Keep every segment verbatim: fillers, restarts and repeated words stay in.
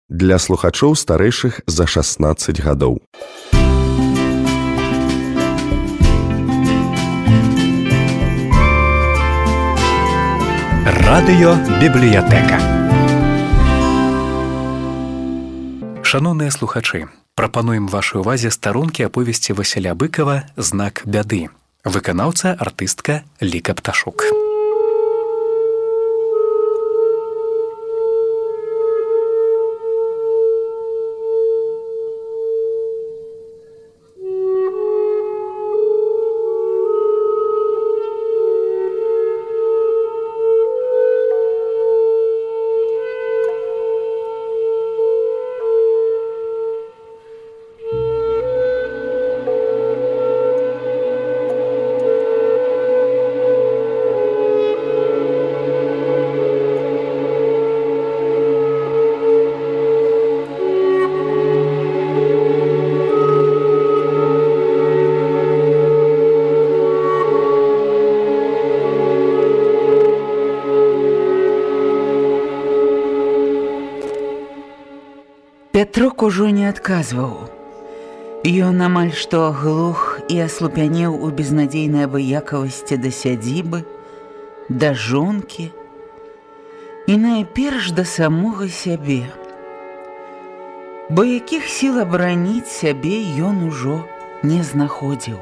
Для слухачоў старэйшых за шаснаццаць гадоў. Радыёбібліятэка. Шаноўныя слухачы, прапануем вашай увазе старонкі аповесці Васіля Быкава «Знак бяды». Выканаўца, артыстка Ліка Пташук. Пятрок ужо не адказваў. Ён амаль што аглух і аслупянеў у безнадзейнай абыякавасці да сядзібы, да жонкі і найперш да самога сябе. Бо якіх сіл абараніць сябе ён ужо не знаходзіў.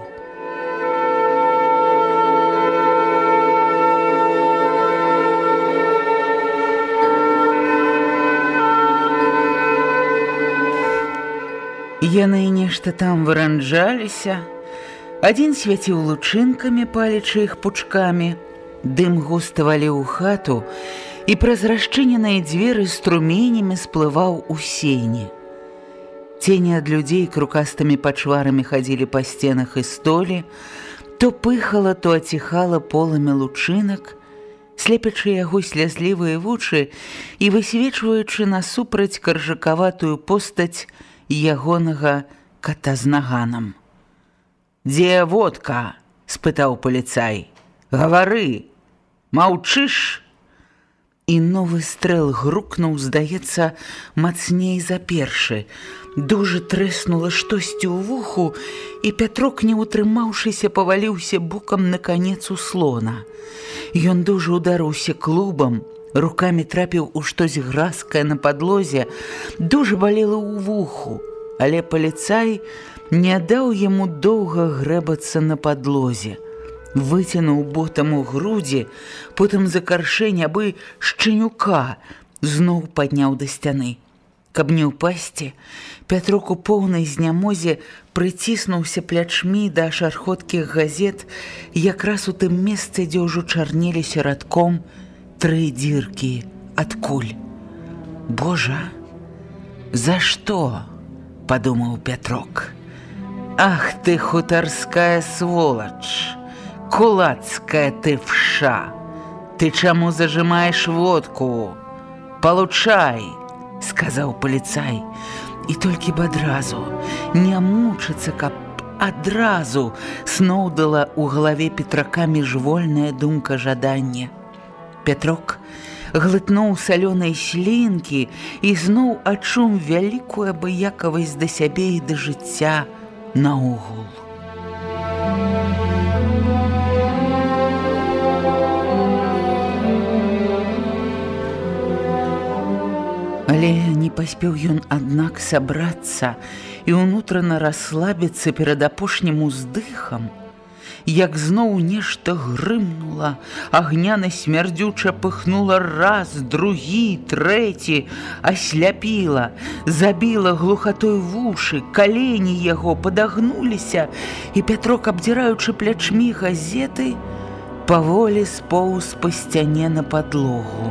Яны нешта там выранджаліся, адзін свяціў лучынкамі, палячы іх пучкамі, дым густа валіў у хату, і праз расчыненыя дзверы струменямі сплываў у сені. Цені ад людзей крукастымі пачварамі хадзілі па сценах і столі, то пыхала, то аціхала полымя лучынак, слепячы яго слязлівыя вочы і высвечваючы насупраць каржакаватую постаць ягонага ката з наганам. «Дзе водка?» – спытаў паліцай. «Гавары! Маўчыш?» І новы стрэл грукнуў, здаецца, мацней за першы. Дужа трэснула штосьці ў вуху, і Пятрок, не ўтрымаўшыся, паваліўся бокам на канец услона. Ён дужа ударыўся клубам, рукамі трапіў у штось гразкае на падлозе, дужа балела ў вуху, але паліцай не даў яму доўга грэбацца на падлозе. Выцянуў ботам у грудзі, потым за каршэнь абы шчанюка зноў падняў да сцяны. Каб не ўпасці, Пятрок у поўнай знямозе прыціснуўся плячмі да шархоткіх газет якраз у тым месцы, дзе ўжо чарнеліся радком тры дзіркі ад куль. «Божа, за што?» – падумаў Пятрок. «Ах ты, хутарская сволач! Кулацкая ты вша! Ты чаму зажимаеш водку? Получай!» – сказаў паліцай. І толькі б адразу, не мучыцца, каб адразу сноўдала ў галаве Петрака міжвольная думка жадання. Пятрок глытнуў салёнай слінкі і зноў адчуў вялікую абыякавасць да сябе і да жыцця наогул. Але не паспеў ён, аднак, сабрацца і ўнутрана расслабіцца перад апошнім уздыхам, як зноў нешта грымнула, агняна смярдзюча пыхнула раз, другі, трэці, асляпіла, забіла глухатой вушы, калені яго падагнуліся, і Пятрок, абдзіраючы плячмі газеты, паволі споўз па сцяне на падлогу.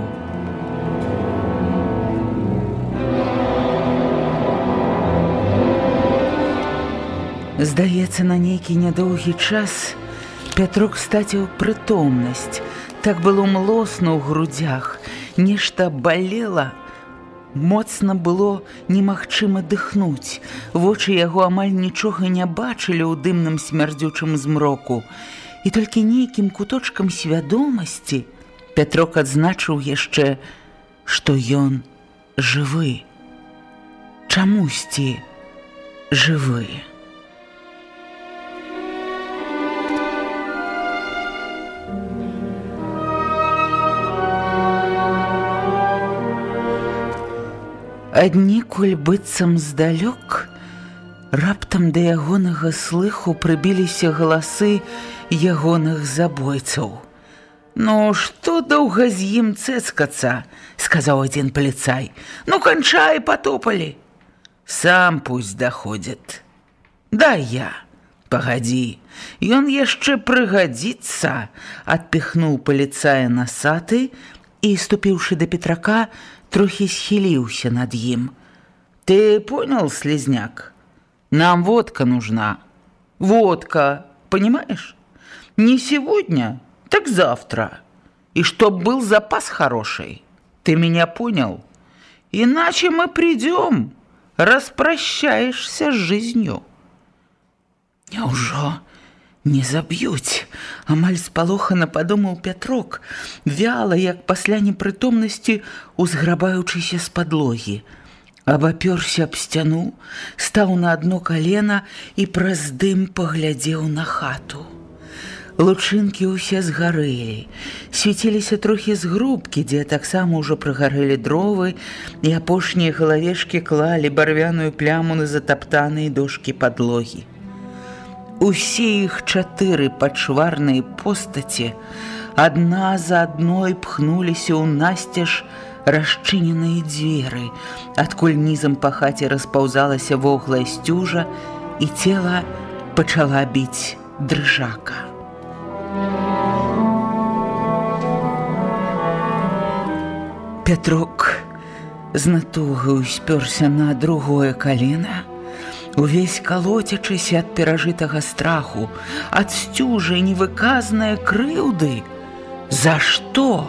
Здаецца, на нейкі нядоўгі час Пятрок страціў прытомнасць. Так было млосна ў грудзях, нешта балела, моцна было немагчыма дыхнуць. Вочы яго амаль нічога не бачылі ў дымным смярдзючым змроку. І толькі нейкім куточкам свядомасці Пятрок адзначыў яшчэ, што ён жывы. чамусьці жывы. Аднекуль быццам здалёк раптам да ягонага слыху прыбіліся галасы ягоных забойцаў. «Ну, што доўга з ім цэцкацца?» – сказаў адзін паліцай. «Ну, канчай, патопалі!» «Сам пусть даходзіць». «Дай я». «Пагадзі, ён яшчэ прыгадзіцца», – адпіхнуў паліцая насаты і, ступіўшы да Петрака, трохі схіліўся над ім. «Ты понял, слизняк? Нам водка нужна. Водка, понимаешь? Не сегодня, так завтра. И чтоб был запас хороший. Ты меня понял? Иначе мы придем, распрощаешься с жизнью». «Няўжо не заб'юць?» – амаль спалохана падумаў Пятрок, вяла, як пасля непрытомнасці, узграбаючыся з падлогі. Абапёрся аб сцяну, стаў на адно калена і праз дым паглядзеў на хату. Лучынкі ўсе згарэлі, свяціліся трохі з грубкі, дзе таксама ўжо прыгарэлі дровы, і апошнія галавешкі клалі барвяную пляму на затаптаныя дошкі падлогі. Усе іх чатыры пачварныя постаці адна за адной пхнуліся ў насцеж расчыненыя дзверы, адкуль нізам па хаце распаўзалася воглая сцюжа, і цела пачала біць дрыжака. Пятрок з натугай успёрся на другое калена, увесь калоцячыся ад перажытага страху, ад сцюжы невыказнае крыўды. За што?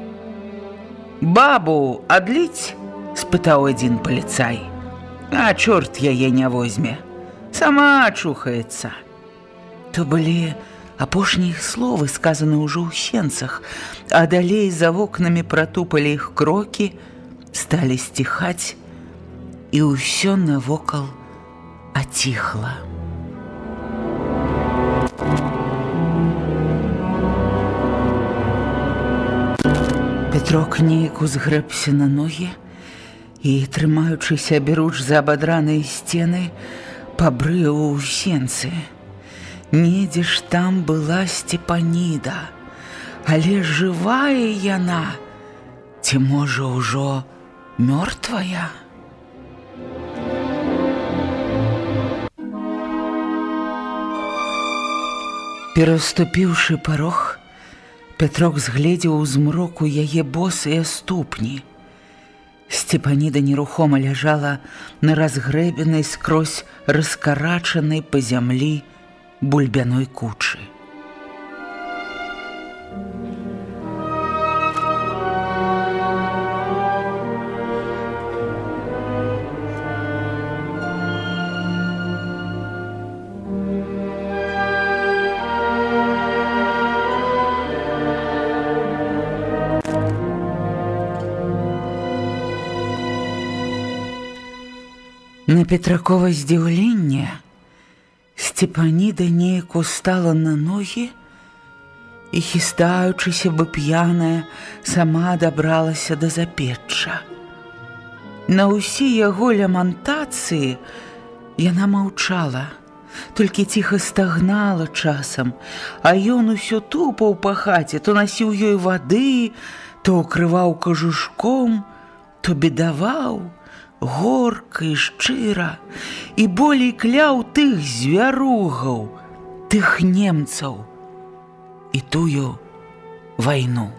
«Бабу адліць?» – спытаў адзін паліцай. «А чорт яе не возьме, сама чухаецца». То былі апошнія іх словы, сказаны ўжо ў сенцах, а далей за вокнамі пратупалі іх крокі, сталі сціхаць, і ўсё навокал аціхла. Петрок неяк узгрэбся на ногі і, трымаючыся аберуч за абадраныя сцены, пабрыў у сенцы. Недзе ж там была Степаніда, але жывая яна, ці, можа, ўжо мёртвая? Пераступіўшы парог, Пятрок згледзеў у змроку яе босыя ступні. Степаніда нерухома ляжала на разгрэбенай скрозь раскарачанай па зямлі бульбяной кучы. На Петракова здзіўленне Степаніда неяк устала на ногі і, хістаючыся бы п'яная, сама дабралася да запечча. На ўсе яго лямантацыі яна маўчала, толькі ціха стагнала часам, а ён усё тупаў па хаце, то насіў ёй вады, то укрываў кажушком, то бедаваў, горка і шчыра, і болей кляў тых звяругаў, тых немцаў і тую вайну.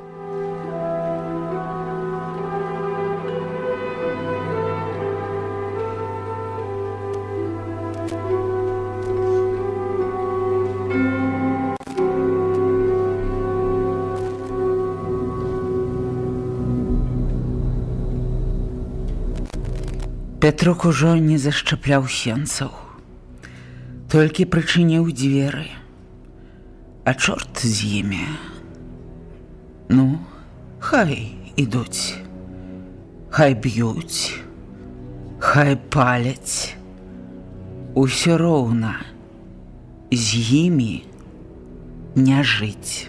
Петрок ужо не зашчапляў сенцаў, толькі прычыніў дзверы, а чорт з імі. Ну, хай ідуць, хай б'юць, Хай паляць. Усё роўна з імі не жыць.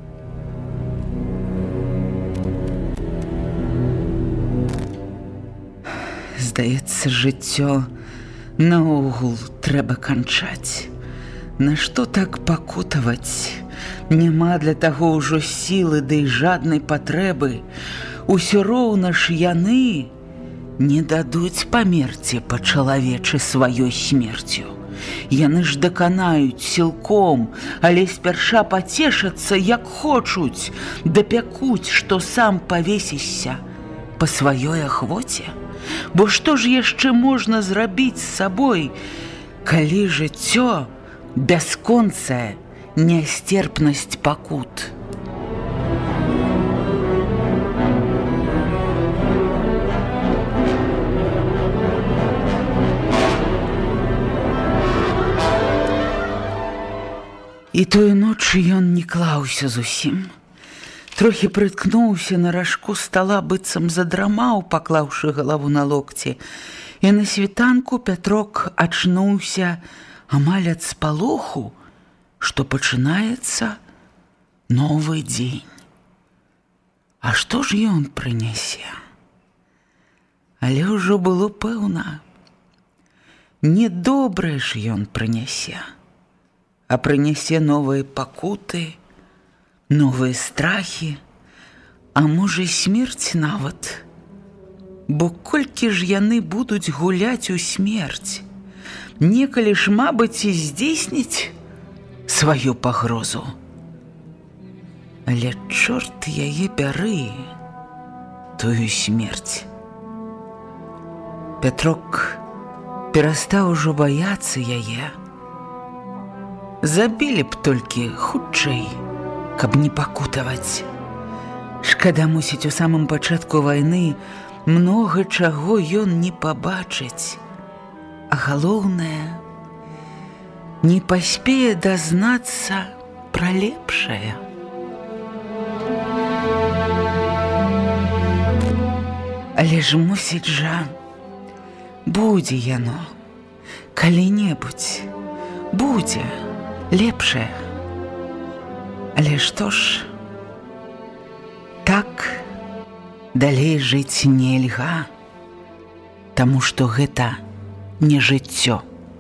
Здаецца, жыццё наогул трэба канчаць. Нашто так пакутаваць? Няма для таго ўжо сілы ды жаднай патрэбы. Усё роўна ж яны не дадуць памерці па-чалавечы сваёй смерцю. Яны ж даканаюць сілком, але спярша пацешацца, як хочуць, дапякуць, што сам павесішся па сваёй ахвоце. Бо што ж яшчэ можна зрабіць з сабой, калі жыццё бясконцая нясцерпнасць пакут? І тую ноч ён не клаўся зусім. Трохі прыткнуўся на ражку стала, быццам задрамаў, паклаўшы галаву на локці. І на світанку Пятрок ачнуўся амаль ад спалоху, што пачынаецца новы дзень. А што ж ён прынясе? Але ўжо было пэўна, недобрае ж ён прынясе, а прынясе новыя пакуты, новыя страхі, а можа, смерць нават. Бо колькі ж яны будуць гуляць у смерць, некалі ж, мабыць, і здзейсніць сваю пагрозу. Але чорт яе бяры, тую смерць. Пятрок перастаў ужо баяцца яе. Забілі б толькі хутчэй, каб не пакутаваць. Шкада, мусіць, у самым пачатку вайны многа чаго ён не пабачыць. А галоўнае, не паспее дазнацца пра лепшае. Але ж мусіць жа, будзе яно, калі-небудзь, будзе лепшае. Але што ж, так далей жыць нельга, таму што гэта не жыццё.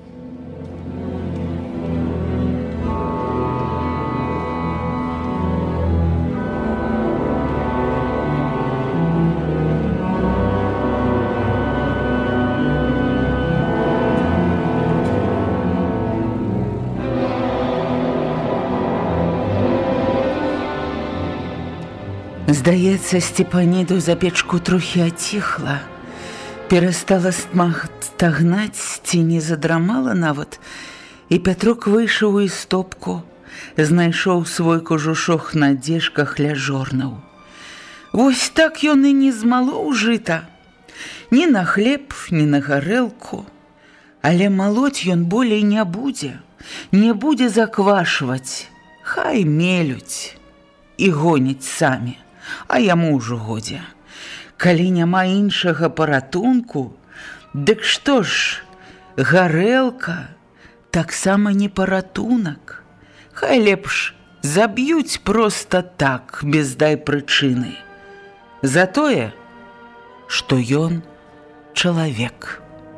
Здаецца, Сцепаніду за печку трохі аціхла, перастала стагнаць, ці не задрамала нават, і Пятрок выйшаў у істопку, знайшоў свой кожушок на дзежках ля жорнаў. Вось так ён і не змалоў жыта, ні на хлеб, ні на гарэлку, але малоць ён болей не будзе, не будзе заквашваць, хай мелюць і гоняць самі. А яму ўжо годзе. Калі няма іншага паратунку, дык што ж, гарэлка таксама не паратунак. Хай лепш заб'юць проста так, без дай прычыны. За тое, што ён чалавек.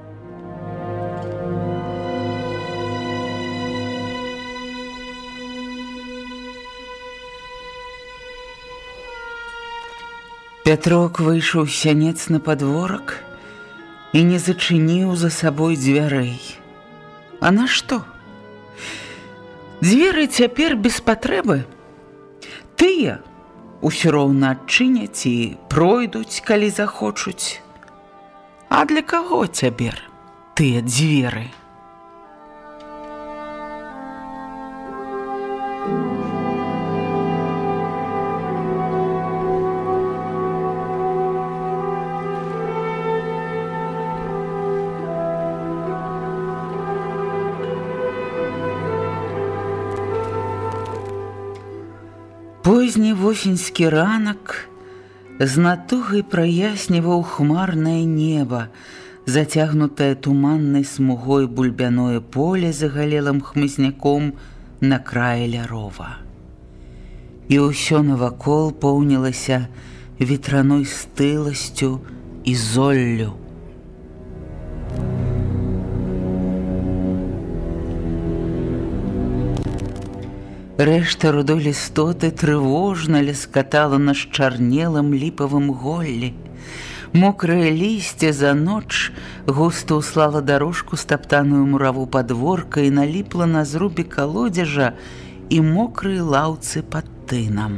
Пятрок выйшаў з сянец на падворак і не зачыніў за сабой дзвярэй. А на што? Дзверы цяпер без патрэбы. Тыя ўсё роўна адчыняць і пройдуць, калі захочуць. А для каго цяпер тыя дзверы? Позні восеньскі ранак з натугай праясніваў хмарнае неба зацягнутае туманнай смугой бульбяное поле з агалелым хмызняком на краі лярова. І ўсё навакол поўнілася ветраной стыласцю і золлю. Рэшта рудой лістоты трывожна ляскатала на счарнелым ліпавым голлі. Мокрае лісце за ноч густа услала дарожку стаптаную мураву падворка і наліпла на зрубе калодзежа і мокрыя лаўцы пад тынам.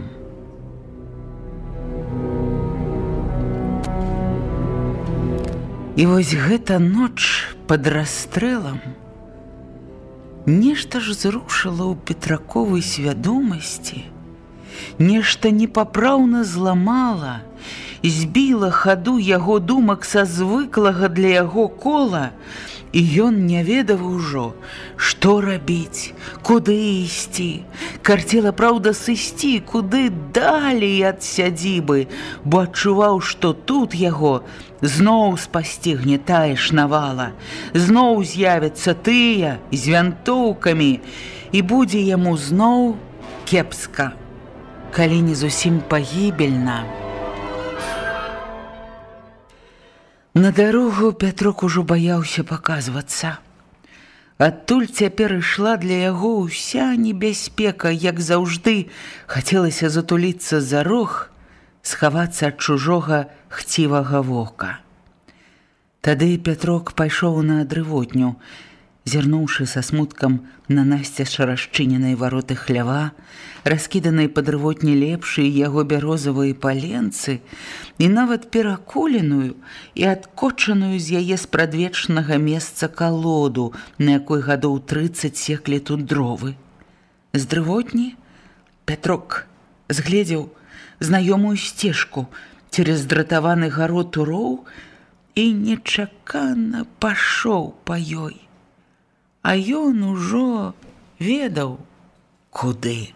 І вось гэта ноч пад расстрэлам нешта ж зрушыла ў Петраковай свядомасці, нешта непапраўна зламала, збіла хаду яго думак са звыклага для яго кола, і ён не ведаў ужо, што рабіць, куды ісці. Карцела, праўда, сысці куды далей ад сядзібы, бо адчуваў, што тут яго зноў спасцігне тая ж навала, зноў з'явяцца тыя з вянтоўкамі, і будзе яму зноў кепска, калі не зусім пагібельна. На дарогу Пятрок ужо баяўся паказвацца. Адтуль цяпер ішла для яго ўся небяспека, як заўжды хацелася затуліцца за рог, схавацца ад чужога хцівага вока. Тады Пятрок пайшоў на дрывотню, зірнуўшы са смуткам на насцяж расчыненыя вароты хлява, раскіданыя па дрывотні лепшыя яго бярозавыя паленцы і нават перакуленую і адкочаную з яе спрадвечнага месца калоду, на якой гадоў трыццаць секлі тут дровы. З дрывотні Пятрок згледзеў знаёмую сцежку цераз дратаваны гарод уроў і нечакана пашоў па ёй. А ён ужо ведаў, куды.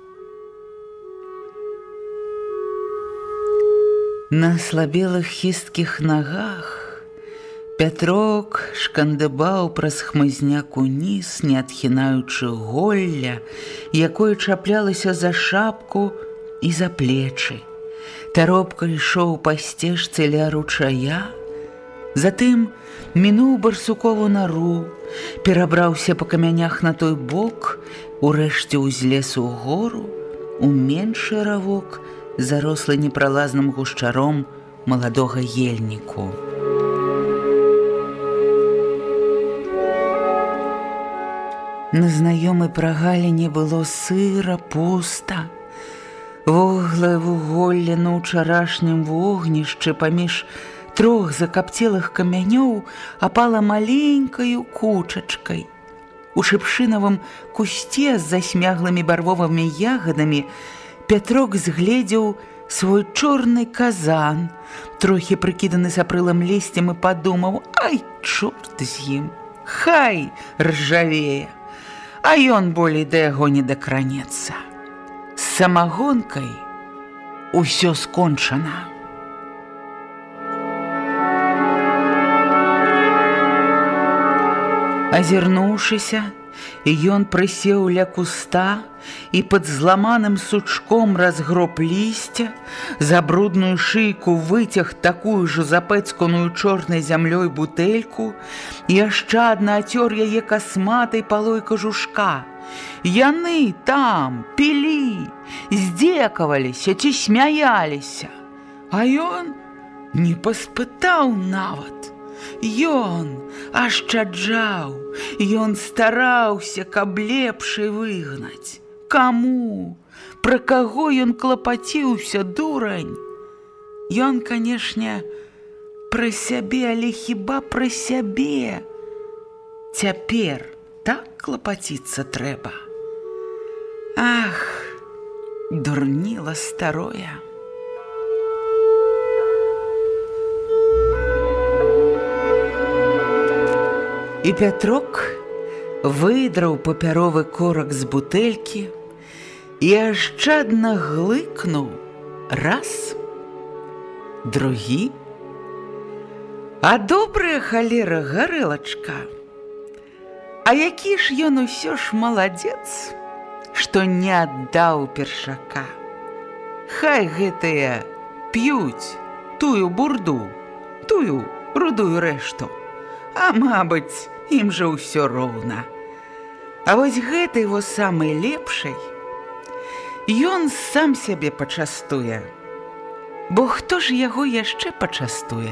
На слабелых хісткіх нагах Пятрок шкандыбаў праз хмызняк уніз, не адхінаючы голля, якое чаплялася за шапку і за плечы. Таропка ішоў па сцежцы ля ручая, затым мінуў барсукову нару, перабраўся па камянях на той бок, урэшце ўзлез у гору, у меншы равок, зарослы непралазным гушчаром маладога ельніку. На знаёмай прагаліне было сыра, пуста. Воглае вуголле на ўчарашнім вогнішчы паміж трох закапцелых камянёў апала маленькаю кучачкай. У шыпшынавым кусце з засмяглымі барвовымі ягадамі Пятрок згледзеў свой чорны казан, трохі прыкіданы сапрылым лісцем, і падумаў: ай, чорт з ім, хай ржавее, а ён болей да яго не дакранецца. З самагонкай усё скончана. Азірнуўшыся, ён прысеў ля куста і пад зламаным сучком разгроб лісця, за брудную шыйку выцяг такую ж запэцканую чорнай зямлёй бутэльку і ашчадна ацёр яе касматай палой кажушка. Яны там пілі, здзекаваліся ці смяяліся, а ён не паспытаў нават. Ён ашчаджаў, ён стараўся, каб лепшай выгнаць. Каму? Пра каго ён клапаціўся, дурань? Ён, канешне, пра сябе, але хіба пра сябе? Цяпер так клапаціцца трэба. Ах, дурніла старое. І Пятрок выдраў папяровы корак з бутэлькі і ашчадна глыкнуў раз, другі, А добрая халера гарэлачка. А які ж ён усё ж маладзец, што не аддаў першака. Хай гэтыя п'юць тую бурду, тую рудую рэшту. А, мабыць, ім жа ўсё роўна. А вось гэтай во самай лепшай ён сам сябе пачастуе. Бо хто ж яго яшчэ пачастуе?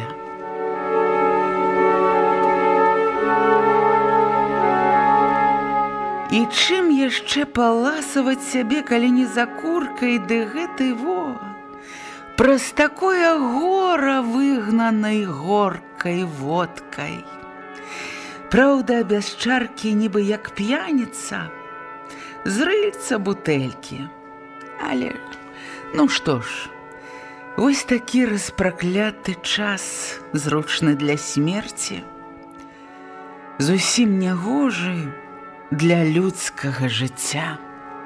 І чым яшчэ паласаваць сябе, калі не закуркай, ды гэтай во, праз такое гора выгнанай горкай водкай. Праўда, без чаркі нібы як п'яніца, з рыльца бутэлькі. Але, ну што ж, вось такі распракляты час, зручны для смерці, зусім нягожы для людскага жыцця.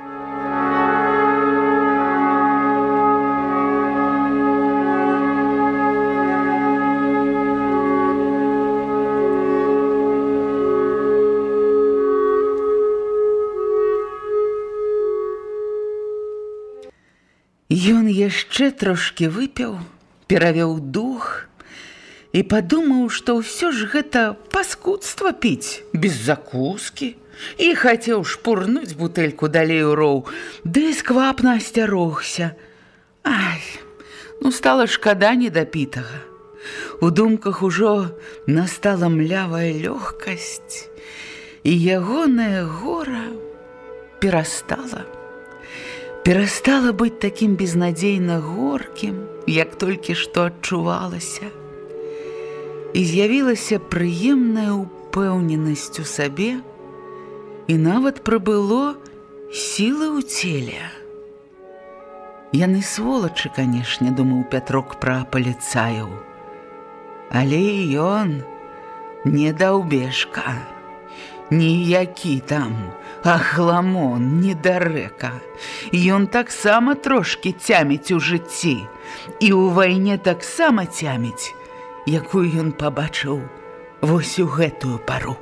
Ён яшчэ трошкі выпіў, перавёў дух і падумаў, што ўсё ж гэта паскудства піць без закускі, і хацеў шпурнуць бутэльку далей у роў, ды сквапна асцярогся. Ай, ну стала шкада недапітага. У думках ужо настала млявая лёгкасць, і ягонае гора перастала. Перастала быць такім безнадзейна горкім, як толькі што адчувалася. І з'явілася прыемная ўпэўненасць у сабе, і нават прыбыло сілы ў целе. Яны сволачы, канешне, думаў Пятрок пра паліцаяў. Але і ён не даўбежка, ніякі там ахламон, недарэка. Ён таксама трошкі цяміць у жыцці, і ў вайне таксама цяміць, якую ён пабачыў вось у гэтую пару.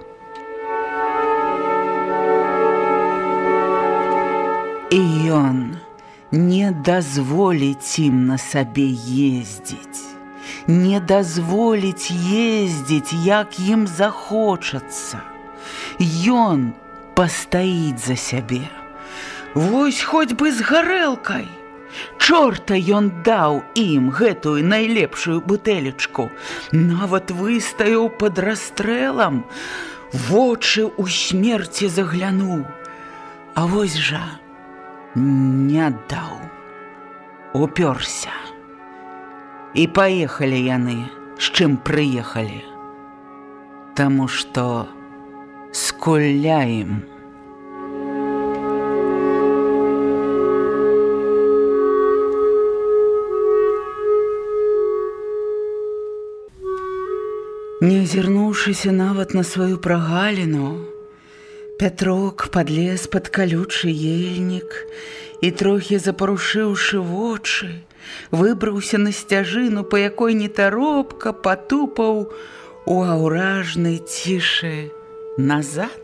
І ён не дазволіць ім на сабе ездзіць, не дазволіць ездзіць, як ім захочацца. Ён пастаіць за сябе. Вось хоць бы з гарэлкай. Чорта ён даў ім гэтую найлепшую бутэлечку. Нават выстаяў пад расстрэлам, вочы ў смерці заглянуў. А вось жа не даў, упёрся. І паехалі яны, з чым прыехалі. Таму што скуляем. Не азірнуўшыся нават на сваю прагаліну, Пятрок падлез пад калючы ельнік і, трохі запарушыўшы вочы, выбраўся на сцяжыну, па якой нетаропка патупаў у аўражнай цішы назад.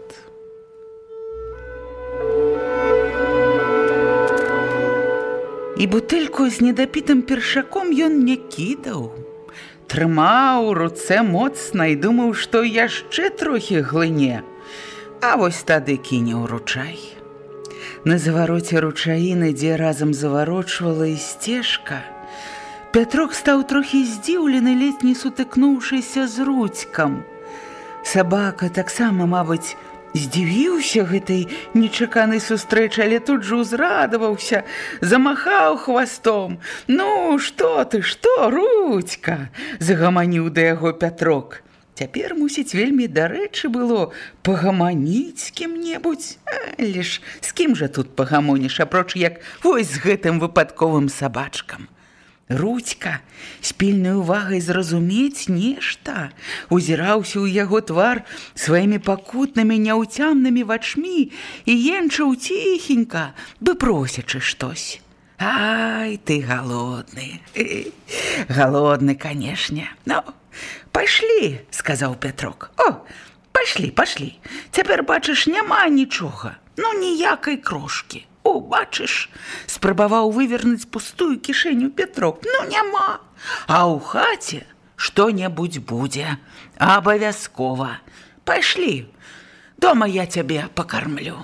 І бутэльку з недапітым першаком ён не кідаў. Трымаў у руцэ моцна і думаў, што яшчэ трохі глыне, а вось тады кіне ў ручай. На завароце ручаіны, дзе разам заварочвала і сцежка, Пятрок стаў трохі здзіўлены, ледзь не сутыкнуўшыся з Руцькам. Сабака таксама, мабыць, здзівіўся гэтай нечаканай сустрэчы, але тут жа узрадаваўся, замахаў хвастом. «Ну, што ты, што, Руцька?» – загаманіў да яго Пятрок. Цяпер, мусіць, вельмі дарэчы было пагаманіць з кім-небудзь. Але ж з кім жа тут пагамоніш, апроч як вось з гэтым выпадковым сабачкам. Руцька з пільнай увагай зразумець нешта, узіраўся ў яго твар сваімі пакутнымі няўцямнымі вачмі і енчыў ціхенька, бы просячы штось. «Ай, ты галодны, галодны, канешне. Ну, Пайшлі, сказаў Пятрок. О, пайшлі, пайшлі. Цяпер, бачыш, няма нічога. Ну, ніякай крошкі. О, бачыш, спрабаваў вывернуць пустую кішэню Пятрок. Ну, няма. А ў хаце што-небудзь будзе. Абавязкова. Пайшлі. Дома я цябе пакармлю.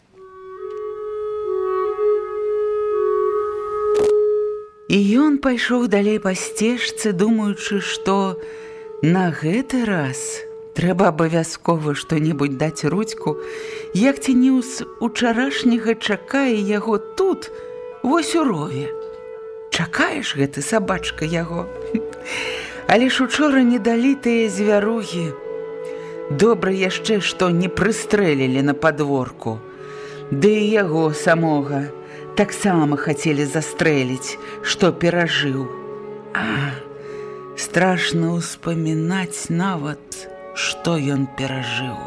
І ён пайшоў далей па сцежцы, думаючы, што на гэты раз трэба абавязкова што-небудзь даць Рудзьку, як ці не з учарашняга чакае яго тут, вось у рове. Чакаеш гэты, сабачка, яго? Але ж учора не далі тыя звяругі. Добра яшчэ, што не прыстрэлілі на падворку. Ды і яго самога таксама хацелі застрэліць, што перажыў. А, страшна ўспамінаць нават, што ён перажыў.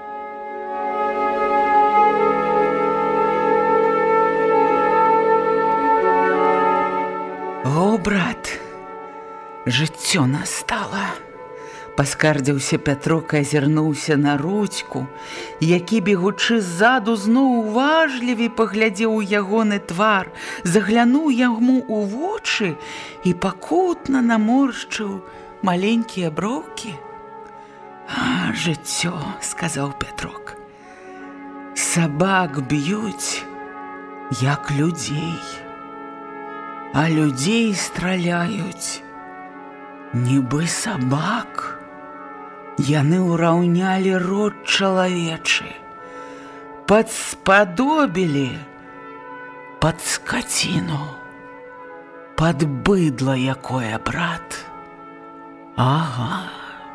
О, брат, жыццё настала. Паскардзіўся Пятрок, азірнуўся на Рудзьку, які, бегучы ззаду, зноў уважлівей паглядзеў у ягоны твар, заглянуў яму ў вочы і пакутна наморшчыў маленькія броўкі. А, жыццё, сказаў Пятрок. Сабак б'юць, як людзей, а людзей страляюць, нібы сабак. Яны ўраўнялі род чалавечы, падспадобілі пад скаціну, пад быдла якое, брат. Ага.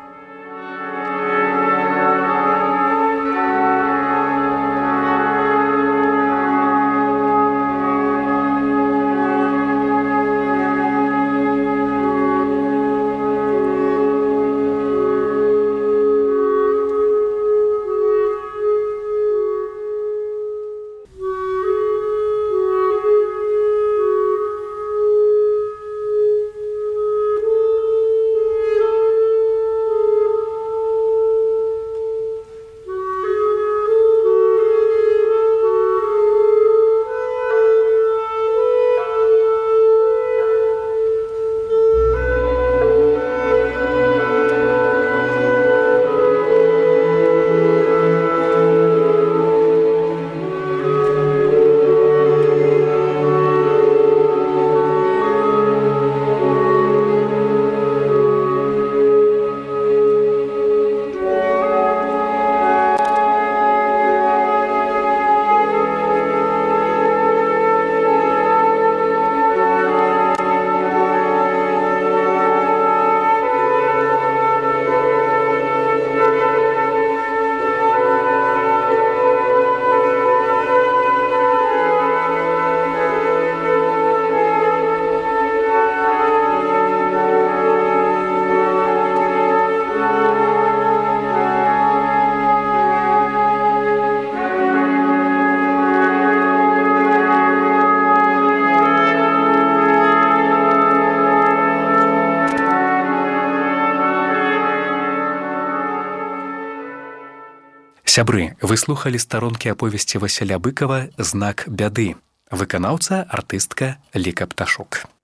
Сябры, вы слухалі старонкі аповесці Васіля Быкава «Знак бяды». Выканаўца, артыстка Ліка Пташук.